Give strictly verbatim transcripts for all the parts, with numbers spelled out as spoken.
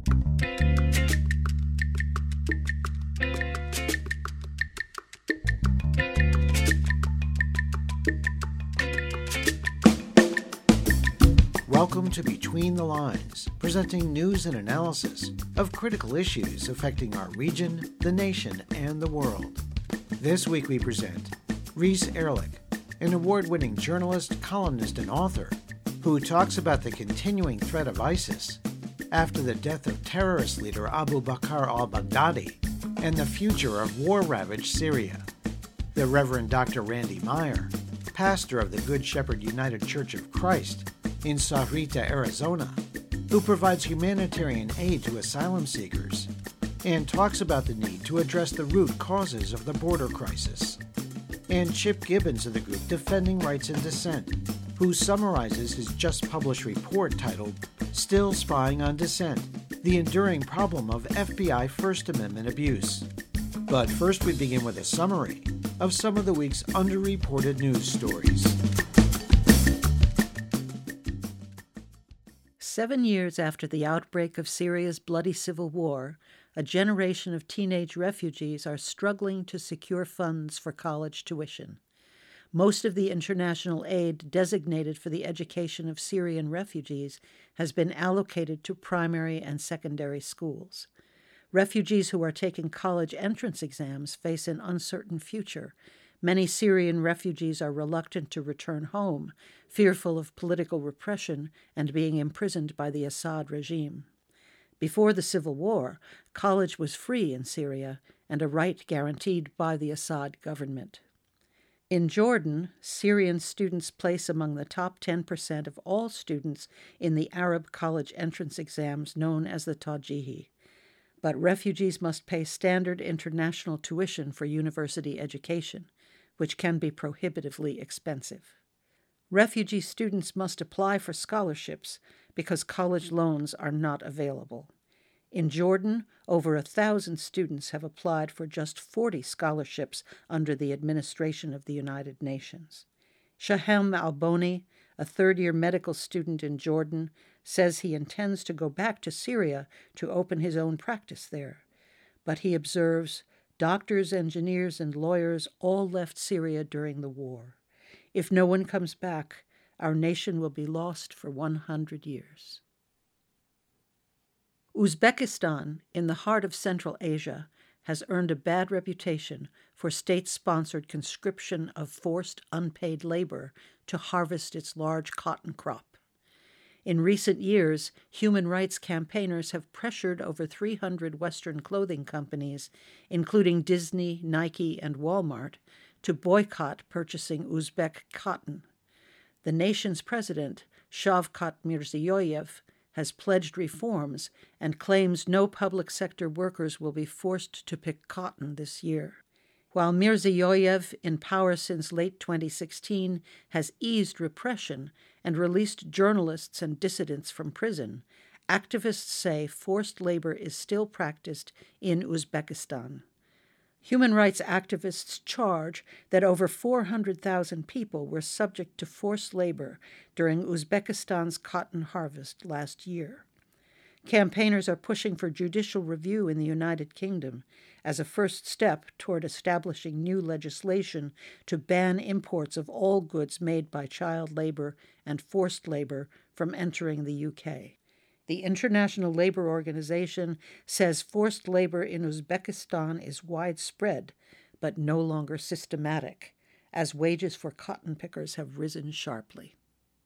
Welcome to Between the Lines, presenting news and analysis of critical issues affecting our region, the nation, and the world. This week we present Reese Erlich, an award-winning journalist, columnist, and author who talks about the continuing threat of ISIS after the death of terrorist leader Abu Bakr al-Baghdadi and the future of war-ravaged Syria. The Reverend Doctor Randy Meyer, pastor of the Good Shepherd United Church of Christ in Sahuarita, Arizona, who provides humanitarian aid to asylum seekers and talks about the need to address the root causes of the border crisis. And Chip Gibbons of the group Defending Rights and Dissent, who summarizes his just-published report titled Still Spying on Dissent, the enduring problem of F B I First Amendment abuse. But first we begin with a summary of some of the week's underreported news stories. Seven years after the outbreak of Syria's bloody civil war, a generation of teenage refugees are struggling to secure funds for college tuition. Most of the international aid designated for the education of Syrian refugees has been allocated to primary and secondary schools. Refugees who are taking college entrance exams face an uncertain future. Many Syrian refugees are reluctant to return home, fearful of political repression and being imprisoned by the Assad regime. Before the civil war, college was free in Syria and a right guaranteed by the Assad government. In Jordan, Syrian students place among the top ten percent of all students in the Arab college entrance exams known as the Tawjihi. But refugees must pay standard international tuition for university education, which can be prohibitively expensive. Refugee students must apply for scholarships because college loans are not available. In Jordan, over a thousand students have applied for just forty scholarships under the administration of the United Nations. Shahem Alboni, a third-year medical student in Jordan, says he intends to go back to Syria to open his own practice there. But he observes, doctors, engineers, and lawyers all left Syria during the war. If no one comes back, our nation will be lost for one hundred years. Uzbekistan, in the heart of Central Asia, has earned a bad reputation for state-sponsored conscription of forced unpaid labor to harvest its large cotton crop. In recent years, human rights campaigners have pressured over three hundred Western clothing companies, including Disney, Nike, and Walmart, to boycott purchasing Uzbek cotton. The nation's president, Shavkat Mirziyoyev, has pledged reforms and claims no public sector workers will be forced to pick cotton this year. While Mirziyoyev, in power since late twenty sixteen, has eased repression and released journalists and dissidents from prison, activists say forced labor is still practiced in Uzbekistan. Human rights activists charge that over four hundred thousand people were subject to forced labor during Uzbekistan's cotton harvest last year. Campaigners are pushing for judicial review in the United Kingdom as a first step toward establishing new legislation to ban imports of all goods made by child labor and forced labor from entering the U K. The International Labor Organization says forced labor in Uzbekistan is widespread, but no longer systematic, as wages for cotton pickers have risen sharply.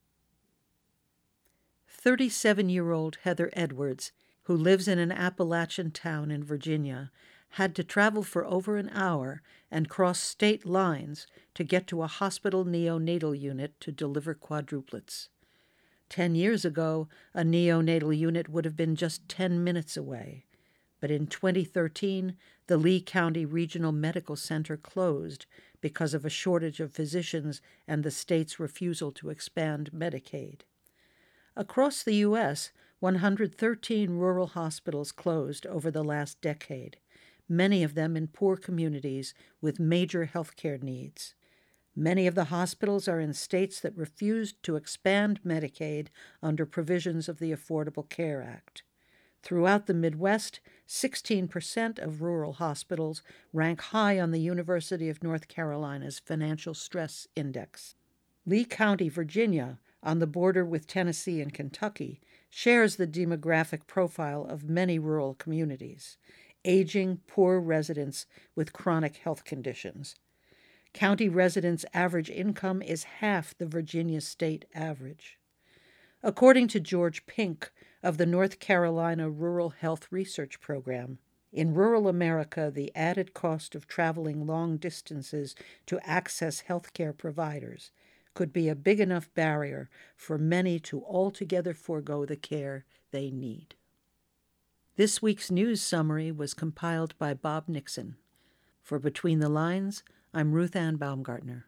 thirty-seven-year-old Heather Edwards, who lives in an Appalachian town in Virginia, had to travel for over an hour and cross state lines to get to a hospital neonatal unit to deliver quadruplets. Ten years ago, a neonatal unit would have been just ten minutes away. But in twenty thirteen, the Lee County Regional Medical Center closed because of a shortage of physicians and the state's refusal to expand Medicaid. Across the U S, one hundred thirteen rural hospitals closed over the last decade, many of them in poor communities with major health care needs. Many of the hospitals are in states that refused to expand Medicaid under provisions of the Affordable Care Act. Throughout the Midwest, sixteen percent of rural hospitals rank high on the University of North Carolina's Financial Stress Index. Lee County, Virginia, on the border with Tennessee and Kentucky, shares the demographic profile of many rural communities: aging, poor residents with chronic health conditions. County residents' average income is half the Virginia state average. According to George Pink of the North Carolina Rural Health Research Program, in rural America, the added cost of traveling long distances to access health care providers could be a big enough barrier for many to altogether forego the care they need. This week's news summary was compiled by Bob Nixon. For Between the Lines, I'm Ruth Ann Baumgartner.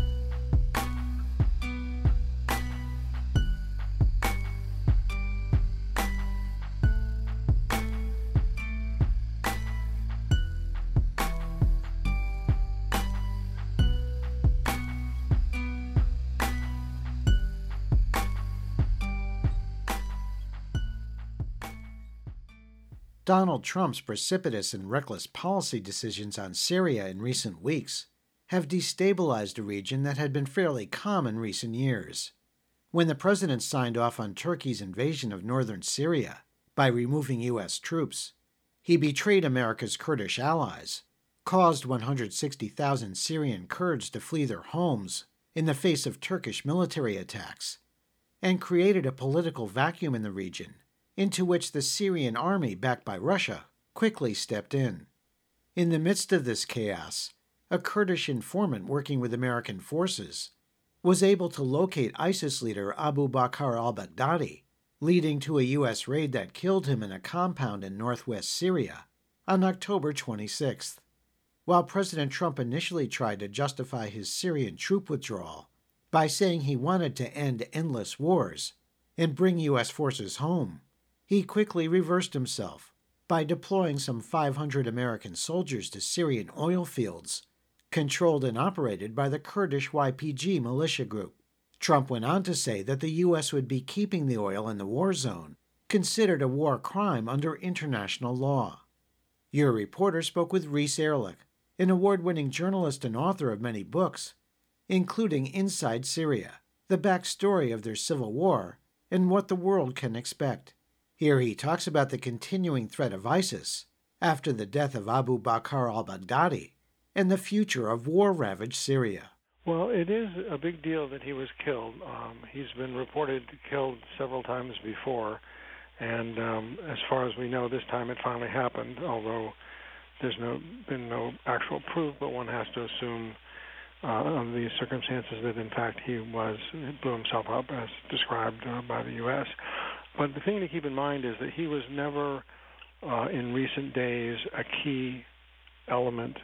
Donald Trump's precipitous and reckless policy decisions on Syria in recent weeks have destabilized a region that had been fairly calm in recent years. When the president signed off on Turkey's invasion of northern Syria by removing U S troops, he betrayed America's Kurdish allies, caused one hundred sixty thousand Syrian Kurds to flee their homes in the face of Turkish military attacks, and created a political vacuum in the region into which the Syrian army, backed by Russia, quickly stepped in. In the midst of this chaos, a Kurdish informant working with American forces was able to locate ISIS leader Abu Bakr al-Baghdadi, leading to a U S raid that killed him in a compound in northwest Syria on October twenty-sixth. While President Trump initially tried to justify his Syrian troop withdrawal by saying he wanted to end endless wars and bring U S forces home, he quickly reversed himself by deploying some five hundred American soldiers to Syrian oil fields, controlled and operated by the Kurdish Y P G militia group. Trump went on to say that the U S would be keeping the oil in the war zone, considered a war crime under international law. Your reporter spoke with Reese Erlich, an award-winning journalist and author of many books, including Inside Syria, the backstory of their civil war, and what the world can expect. Here he talks about the continuing threat of ISIS after the death of Abu Bakr al-Baghdadi and the future of war-ravaged Syria. Well, it is a big deal that he was killed. Um, he's been reported killed several times before, and um, as far as we know, this time it finally happened, although there's no been no actual proof, but one has to assume uh, on these circumstances that, in fact, he was blew himself up as described uh, by the U S But the thing to keep in mind is that he was never, uh, in recent days, a key element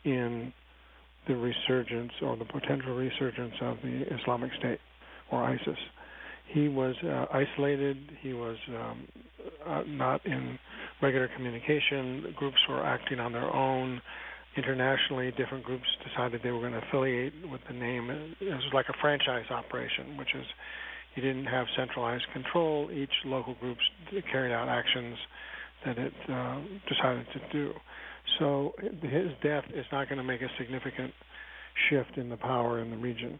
in the resurgence or the potential resurgence of the Islamic State or ISIS. He was uh, isolated. He was um, uh, not in regular communication. Groups were acting on their own. Internationally, different groups decided they were going to affiliate with the name. It was like a franchise operation, which is you didn't have centralized control. Each local group carried out actions that it uh, decided to do. So his death is not going to make a significant shift in the power in the region.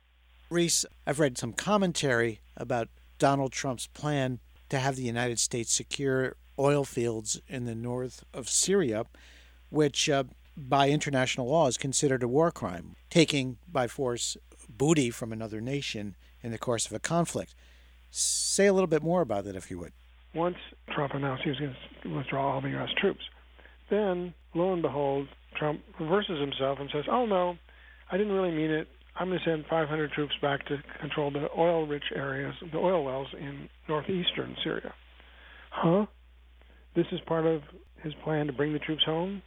Reese, I've read some commentary about Donald Trump's plan to have the United States secure oil fields in the north of Syria, which uh, by international law is considered a war crime, taking by force booty from another nation in the course of a conflict. Say a little bit more about that, if you would. Once Trump announced he was going to withdraw all the U S troops, then, lo and behold, Trump reverses himself and says, oh, no, I didn't really mean it. I'm going to send five hundred troops back to control the oil-rich areas, the oil wells in northeastern Syria. Huh? This is part of his plan to bring the troops home?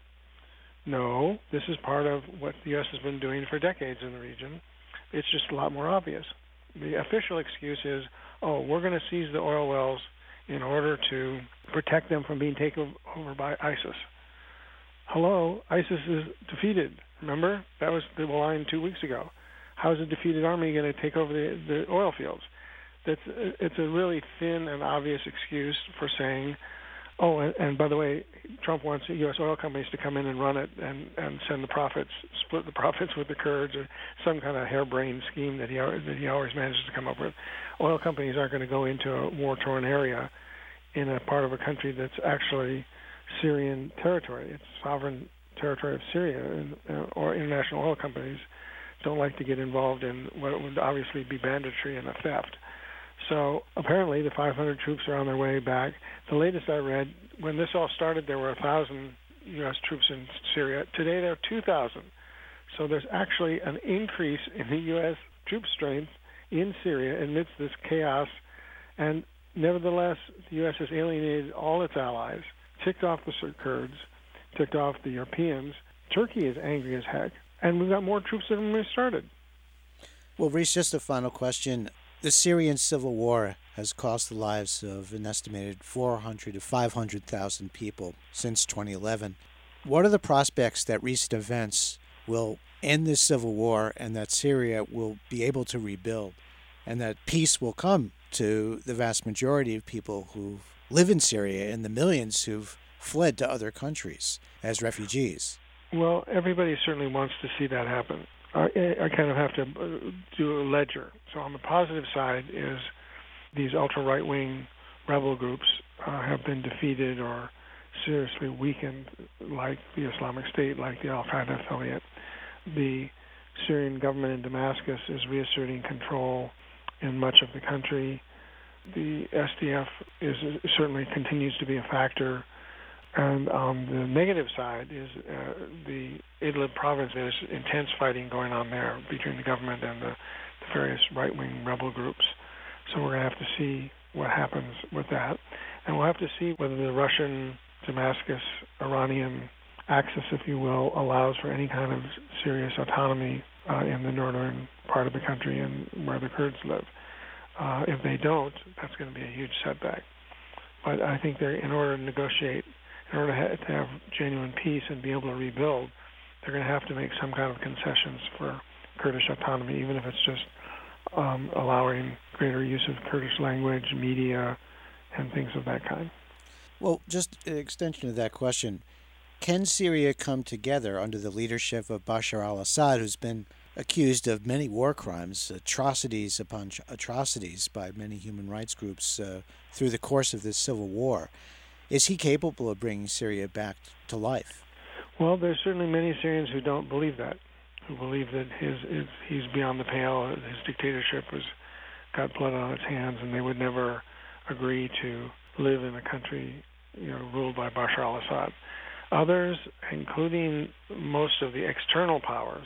No, this is part of what the U S has been doing for decades in the region. It's just a lot more obvious. The official excuse is, oh, we're going to seize the oil wells in order to protect them from being taken over by ISIS. Hello, ISIS is defeated. Remember? That was the line two weeks ago. How is a defeated army going to take over the, the oil fields? That's it's a really thin and obvious excuse for saying Oh, and, and by the way, Trump wants U S oil companies to come in and run it and, and send the profits, split the profits with the Kurds, or some kind of harebrained scheme that he that he always manages to come up with. Oil companies aren't going to go into a war-torn area in a part of a country that's actually Syrian territory. It's sovereign territory of Syria, and, uh, or international oil companies don't like to get involved in what would obviously be banditry and a theft. So apparently the five hundred troops are on their way back. The latest I read, when this all started, there were one thousand U S troops in Syria. Today there are two thousand. So there's actually an increase in the U S troop strength in Syria amidst this chaos. And nevertheless, the U S has alienated all its allies, ticked off the Kurds, ticked off the Europeans. Turkey is angry as heck. And we've got more troops than when we started. Well, Reese, just a final question. The Syrian civil war has cost the lives of an estimated four hundred to five hundred thousand people since twenty eleven. What are the prospects that recent events will end this civil war and that Syria will be able to rebuild and that peace will come to the vast majority of people who live in Syria and the millions who've fled to other countries as refugees? Well, everybody certainly wants to see that happen. I, I kind of have to do a ledger. So on the positive side is these ultra-right-wing rebel groups uh, have been defeated or seriously weakened, like the Islamic State, like the Al-Qaeda affiliate. The Syrian government in Damascus is reasserting control in much of the country. The S D F is certainly continues to be a factor. And on the negative side is uh, the Idlib province. There's intense fighting going on there between the government and the, the various right-wing rebel groups. So we're going to have to see what happens with that. And we'll have to see whether the Russian, Damascus, Iranian axis, if you will, allows for any kind of serious autonomy uh, in the northern part of the country and where the Kurds live. Uh, if they don't, that's going to be a huge setback. But I think they're, in order to negotiate, in order to, ha- to have genuine peace and be able to rebuild, they're going to have to make some kind of concessions for Kurdish autonomy, even if it's just um, allowing greater use of Kurdish language, media, and things of that kind. Well, just an extension of that question, can Syria come together under the leadership of Bashar al-Assad, who's been accused of many war crimes, atrocities upon atrocities by many human rights groups uh, through the course of this civil war? Is he capable of bringing Syria back to life? Well, there's certainly many Syrians who don't believe that, who believe that his, his he's beyond the pale, his dictatorship has got blood on its hands, and they would never agree to live in a country, you know, ruled by Bashar al-Assad. Others, including most of the external powers,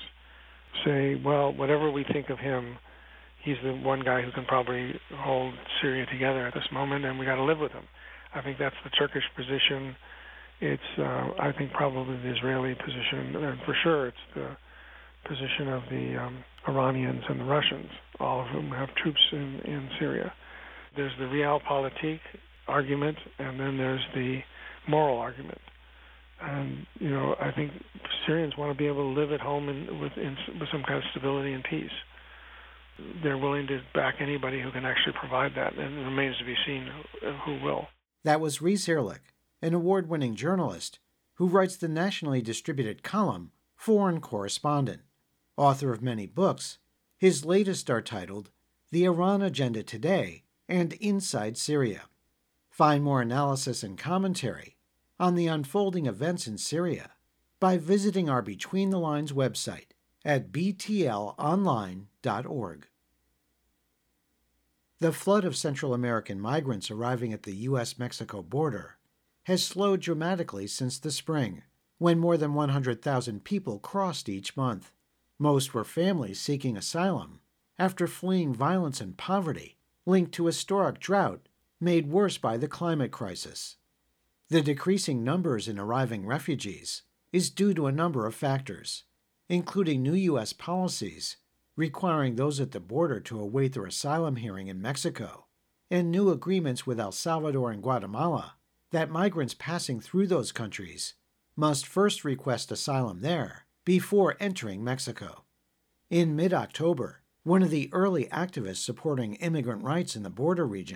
say, well, whatever we think of him, he's the one guy who can probably hold Syria together at this moment, and we got to live with him. I think that's the Turkish position. It's, uh, I think, probably the Israeli position, and for sure it's the position of the um, Iranians and the Russians, all of whom have troops in, in Syria. There's the realpolitik argument, and then there's the moral argument. And, you know, I think Syrians want to be able to live at home in, with, in, with some kind of stability and peace. They're willing to back anybody who can actually provide that, and it remains to be seen who, who will. That was Reese Ehrlich, an award-winning journalist who writes the nationally distributed column Foreign Correspondent. Author of many books, his latest are titled The Iran Agenda Today and Inside Syria. Find more analysis and commentary on the unfolding events in Syria by visiting our Between the Lines website at b t l online dot org. The flood of Central American migrants arriving at the U S Mexico border has slowed dramatically since the spring, when more than one hundred thousand people crossed each month. Most were families seeking asylum after fleeing violence and poverty linked to historic drought made worse by the climate crisis. The decreasing numbers in arriving refugees is due to a number of factors, including new U S policies requiring those at the border to await their asylum hearing in Mexico, and new agreements with El Salvador and Guatemala that migrants passing through those countries must first request asylum there before entering Mexico. In mid-October, one of the early activists supporting immigrant rights in the border region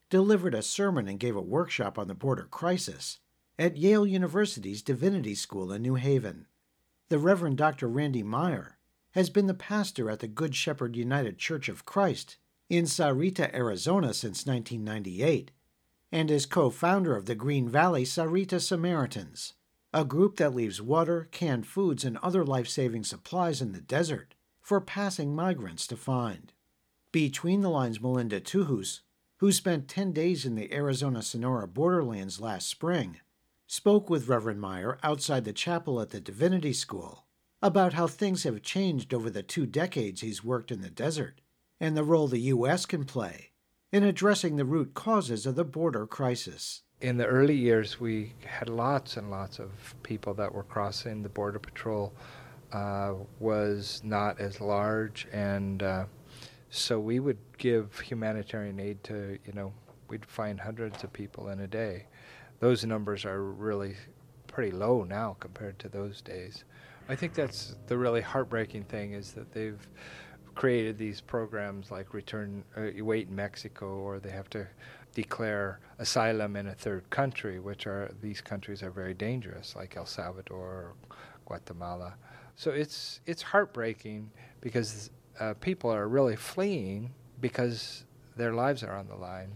delivered a sermon and gave a workshop on the border crisis at Yale University's Divinity School in New Haven. The Reverend Doctor Randy Meyer has been the pastor at the Good Shepherd United Church of Christ in Sarita, Arizona since nineteen ninety-eight, and is co-founder of the Green Valley Sarita Samaritans, a group that leaves water, canned foods, and other life-saving supplies in the desert for passing migrants to find. Between the Lines' Melinda Tuhus, who spent ten days in the Arizona-Sonora borderlands last spring, spoke with Reverend Meyer outside the chapel at the Divinity School about how things have changed over the two decades he's worked in the desert and the role the U S can play in addressing the root causes of the border crisis. In the early years, we had lots and lots of people that were crossing. The Border Patrol uh, was not as large, and uh, so we would give humanitarian aid to, you know, we'd find hundreds of people in a day. Those numbers are really pretty low now compared to those days. I think that's the really heartbreaking thing, is that they've created these programs like Return, uh, Wait in Mexico, or they have to declare asylum in a third country, which are, these countries are very dangerous, like El Salvador or Guatemala. So it's it's heartbreaking because uh, people are really fleeing because their lives are on the line,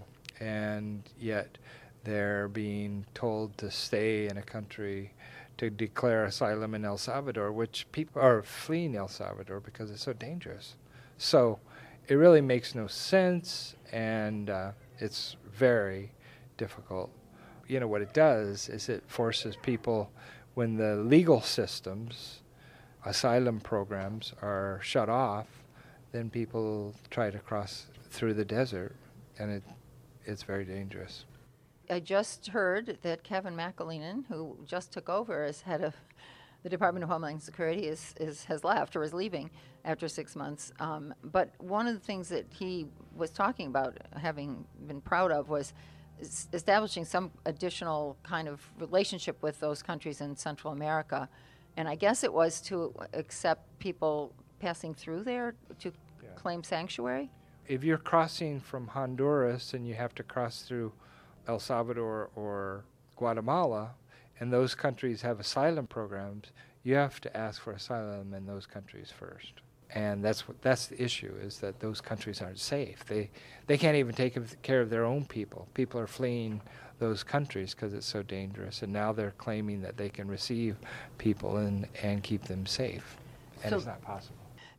and yet they're being told to stay in a country, to declare asylum in El Salvador, which people are fleeing El Salvador because it's so dangerous. So it really makes no sense, and uh, it's very difficult. You know, what it does is it forces people, when the legal systems, asylum programs are shut off, then people try to cross through the desert, and it it's very dangerous. I just heard that Kevin McAleenan, who just took over as head of the Department of Homeland Security, is, is has left or is leaving after six months. Um, but one of the things that he was talking about having been proud of was s- establishing some additional kind of relationship with those countries in Central America. And I guess it was to accept people passing through there to Yeah. claim sanctuary. If you're crossing from Honduras and you have to cross through El Salvador or Guatemala, and those countries have asylum programs, you have to ask for asylum in those countries first. And that's what that's the issue, is that those countries aren't safe. They they can't even take care of their own people. People are fleeing those countries because it's so dangerous, and now they're claiming that they can receive people and, and keep them safe. And So- it's not possible.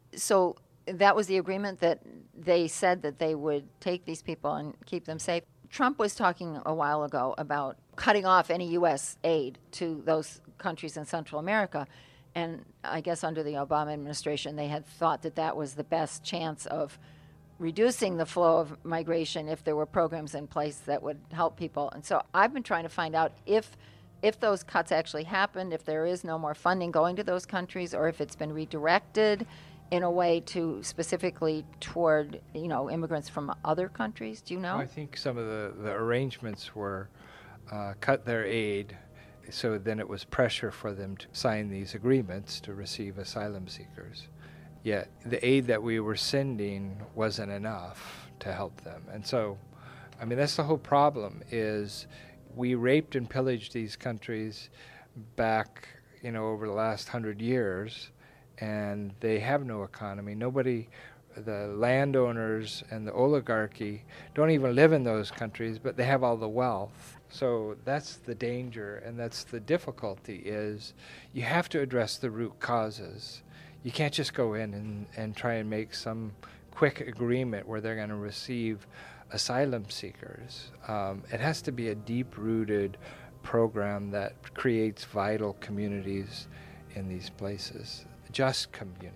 So that was the agreement, that they said that they would take these people and keep them safe. Trump was talking a while ago about cutting off any U S aid to those countries in Central America. And I guess under the Obama administration, they had thought that that was the best chance of reducing the flow of migration if there were programs in place that would help people. And so I've been trying to find out if if those cuts actually happened, if there is no more funding going to those countries, or if it's been redirected in a way to specifically toward, you know, immigrants from other countries. Do you know? I think some of the, the arrangements were uh, cut their aid, so then it was pressure for them to sign these agreements to receive asylum seekers. Yet the aid that we were sending wasn't enough to help them. And so, I mean, that's the whole problem, is we raped and pillaged these countries back, you know, over the last hundred years, and they have no economy. Nobody, the landowners and the oligarchy don't even live in those countries, but they have all the wealth. So that's the danger, and that's the difficulty, is you have to address the root causes. You can't just go in and, and try and make some quick agreement where they're going to receive asylum seekers. Um, it has to be a deep-rooted program that creates vital communities in these places, just communities.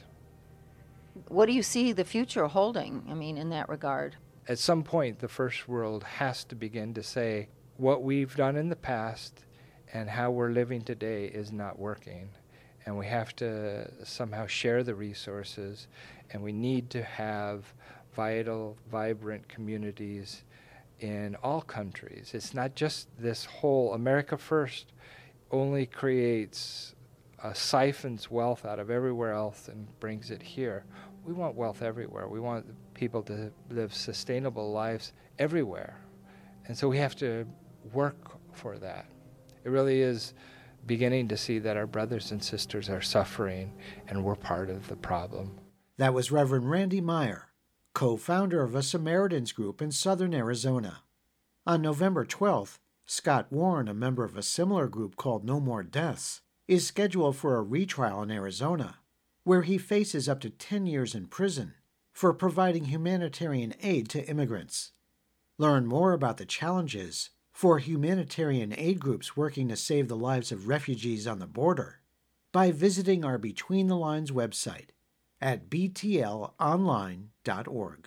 What do you see the future holding, I mean, in that regard? At some point, the first world has to begin to say, what we've done in the past and how we're living today is not working. And we have to somehow share the resources, and we need to have vital, vibrant communities in all countries. It's not just this whole America First only creates, uh, siphons wealth out of everywhere else and brings it here. We want wealth everywhere. We want people to live sustainable lives everywhere. And so we have to work for that. It really is beginning to see that our brothers and sisters are suffering and we're part of the problem. That was Reverend Randy Meyer, co-founder of a Samaritans group in southern Arizona. On November twelfth, Scott Warren, a member of a similar group called No More Deaths, is scheduled for a retrial in Arizona, where he faces up to ten years in prison for providing humanitarian aid to immigrants. Learn more about the challenges for humanitarian aid groups working to save the lives of refugees on the border by visiting our Between the Lines website at b t l online dot org.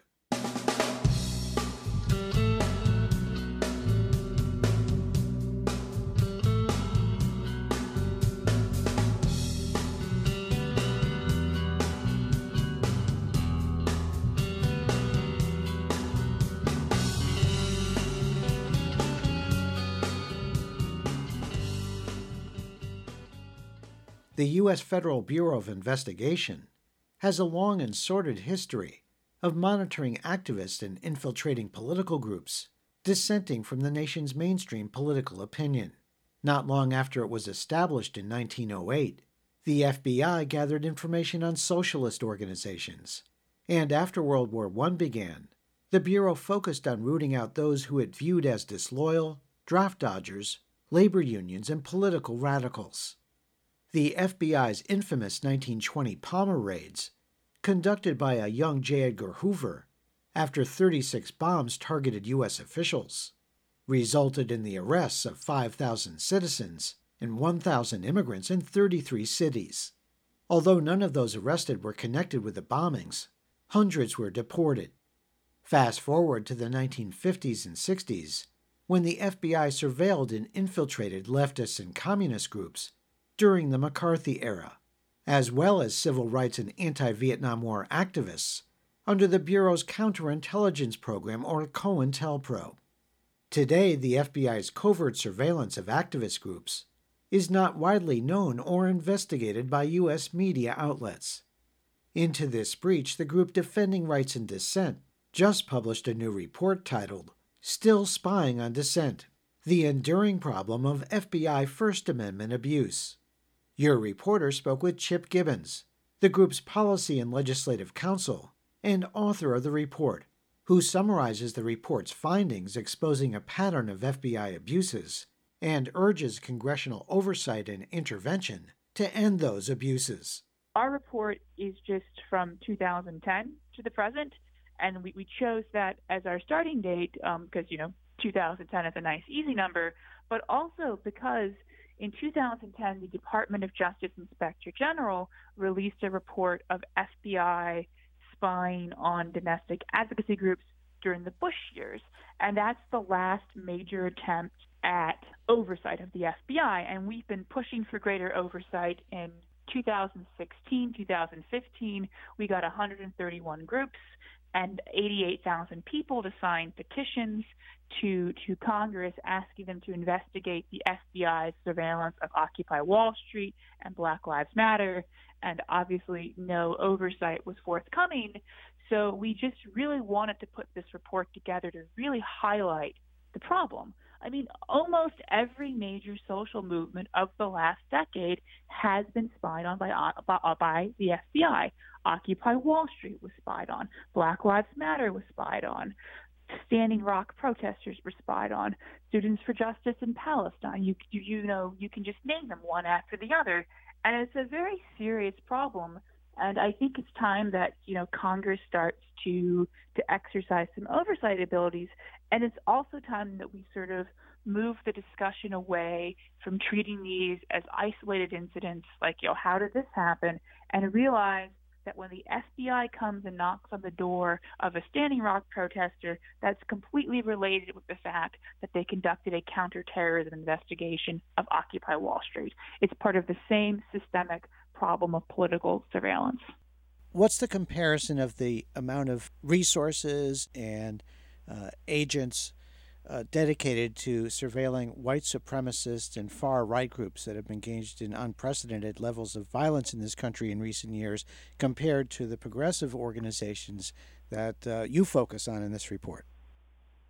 The U S Federal Bureau of Investigation has a long and sordid history of monitoring activists and infiltrating political groups dissenting from the nation's mainstream political opinion. Not long after it was established in nineteen oh eight, the F B I gathered information on socialist organizations, and after World War One began, the Bureau focused on rooting out those who it viewed as disloyal, draft dodgers, labor unions, and political radicals. The F B I's infamous nineteen twenty Palmer raids, conducted by a young J. Edgar Hoover after thirty-six bombs targeted U S officials, resulted in the arrests of five thousand citizens and one thousand immigrants in thirty-three cities. Although none of those arrested were connected with the bombings, hundreds were deported. Fast forward to the nineteen fifties and sixties, when the F B I surveilled and infiltrated leftists and communist groups during the McCarthy era, as well as civil rights and anti-Vietnam War activists under the Bureau's counterintelligence program, or COINTELPRO. Today, the F B I's covert surveillance of activist groups is not widely known or investigated by U S media outlets. Into this breach, the group Defending Rights and Dissent just published a new report titled Still Spying on Dissent: The Enduring Problem of F B I First Amendment Abuse. Your reporter spoke with Chip Gibbons, the group's policy and legislative counsel and author of the report, who summarizes the report's findings exposing a pattern of F B I abuses and urges congressional oversight and intervention to end those abuses. Our report is just from two thousand ten to the present, and we, we chose that as our starting date because, um, you know, two thousand ten is a nice, easy number, but also because in two thousand ten, the Department of Justice Inspector General released a report of F B I spying on domestic advocacy groups during the Bush years, and that's the last major attempt at oversight of the F B I, and we've been pushing for greater oversight. In two thousand sixteen, two thousand fifteen, we got one hundred thirty-one groups and eighty-eight thousand people to sign petitions to to Congress asking them to investigate the F B I's surveillance of Occupy Wall Street and Black Lives Matter, and obviously no oversight was forthcoming. So we just really wanted to put this report together to really highlight the problem. I mean, almost every major social movement of the last decade has been spied on by, by, by the F B I. Occupy Wall Street was spied on. Black Lives Matter was spied on. Standing Rock protesters were spied on. Students for Justice in Palestine. You, you, you know, you can just name them one after the other. And it's a very serious problem. And I think it's time that, you know, Congress starts to to exercise some oversight abilities. And it's also time that we sort of move the discussion away from treating these as isolated incidents, like, you know, how did this happen? And realize that when the F B I comes and knocks on the door of a Standing Rock protester, that's completely related with the fact that they conducted a counterterrorism investigation of Occupy Wall Street. It's part of the same systemic problem of political surveillance. What's the comparison of the amount of resources and uh, agents uh, dedicated to surveilling white supremacists and far-right groups that have been engaged in unprecedented levels of violence in this country in recent years compared to the progressive organizations that uh, you focus on in this report?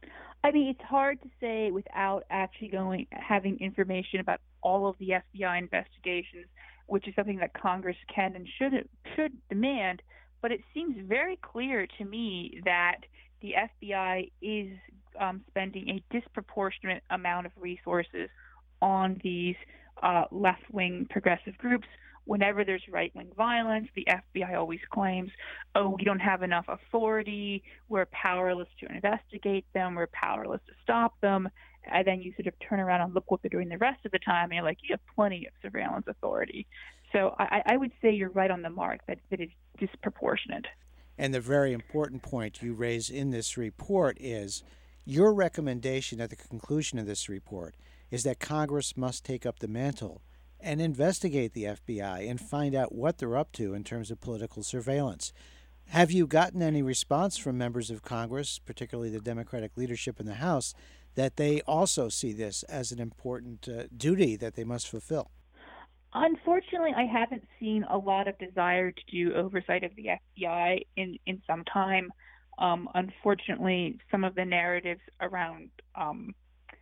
I mean, it's hard to say without actually going having information about all of the F B I investigations, which is something that Congress can and should should demand. But it seems very clear to me that the F B I is um, spending a disproportionate amount of resources on these uh, left-wing progressive groups. Whenever there's right-wing violence, the F B I always claims, oh, we don't have enough authority, we're powerless to investigate them, we're powerless to stop them. And then you sort of turn around and look what they're doing the rest of the time, and you're like, you have plenty of surveillance authority. So I, I would say you're right on the mark, that it is disproportionate. And the very important point you raise in this report is your recommendation at the conclusion of this report is that Congress must take up the mantle and investigate the F B I and find out what they're up to in terms of political surveillance. Have you gotten any response from members of Congress, particularly the Democratic leadership in the House, that they also see this as an important uh, duty that they must fulfill? Unfortunately, I haven't seen a lot of desire to do oversight of the F B I in, in some time. Um, unfortunately, some of the narratives around um,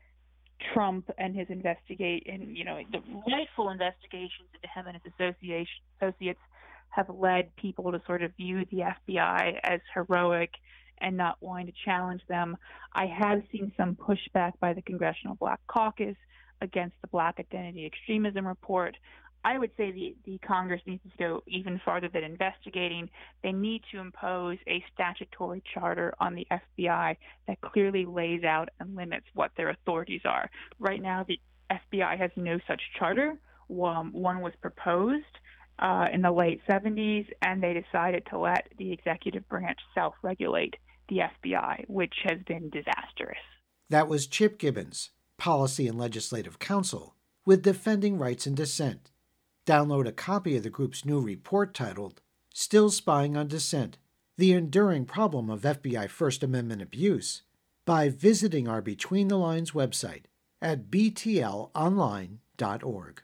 Trump and his investigate and you know the rightful investigations into him and his associates have led people to sort of view the F B I as heroic and not wanting to challenge them. I have seen some pushback by the Congressional Black Caucus against the Black Identity Extremism Report. I would say the, the Congress needs to go even farther than investigating. They need to impose a statutory charter on the F B I that clearly lays out and limits what their authorities are. Right now, the F B I has no such charter. Um, one was proposed uh, in the late seventies, and they decided to let the executive branch self-regulate the F B I, which has been disastrous. That was Chip Gibbons, Policy and Legislative Counsel, with Defending Rights and Dissent. Download a copy of the group's new report titled Still Spying on Dissent, The Enduring Problem of F B I First Amendment Abuse by visiting our Between the Lines website at b t l online dot org.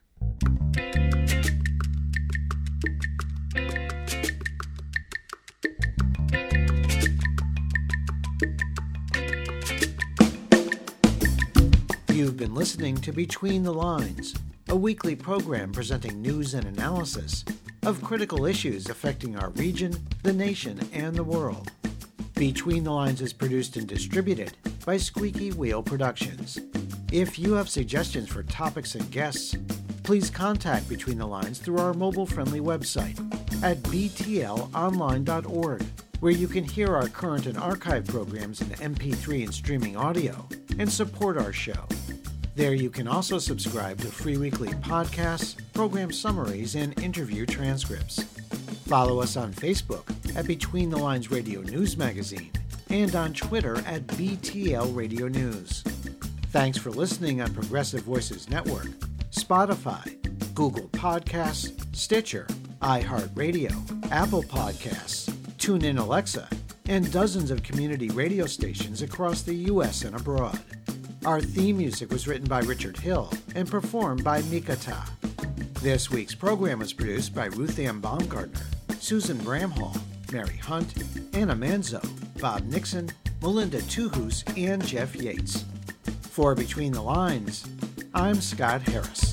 You've been listening to Between the Lines, a weekly program presenting news and analysis of critical issues affecting our region, the nation, and the world. Between the Lines is produced and distributed by Squeaky Wheel Productions. If you have suggestions for topics and guests, please contact Between the Lines through our mobile-friendly website at b t l online dot org, where you can hear our current and archive programs in M P three and streaming audio and support our show. There you can also subscribe to free weekly podcasts, program summaries, and interview transcripts. Follow us on Facebook at Between the Lines Radio News Magazine and on Twitter at B T L Radio News. Thanks for listening on Progressive Voices Network, Spotify, Google Podcasts, Stitcher, iHeartRadio, Apple Podcasts, TuneIn Alexa, and dozens of community radio stations across the U S and abroad. Our theme music was written by Richard Hill and performed by Mikata. This week's program was produced by Ruth Ann Baumgartner, Susan Bramhall, Mary Hunt, Anna Manzo, Bob Nixon, Melinda Tuhus, and Jeff Yates. For Between the Lines, I'm Scott Harris.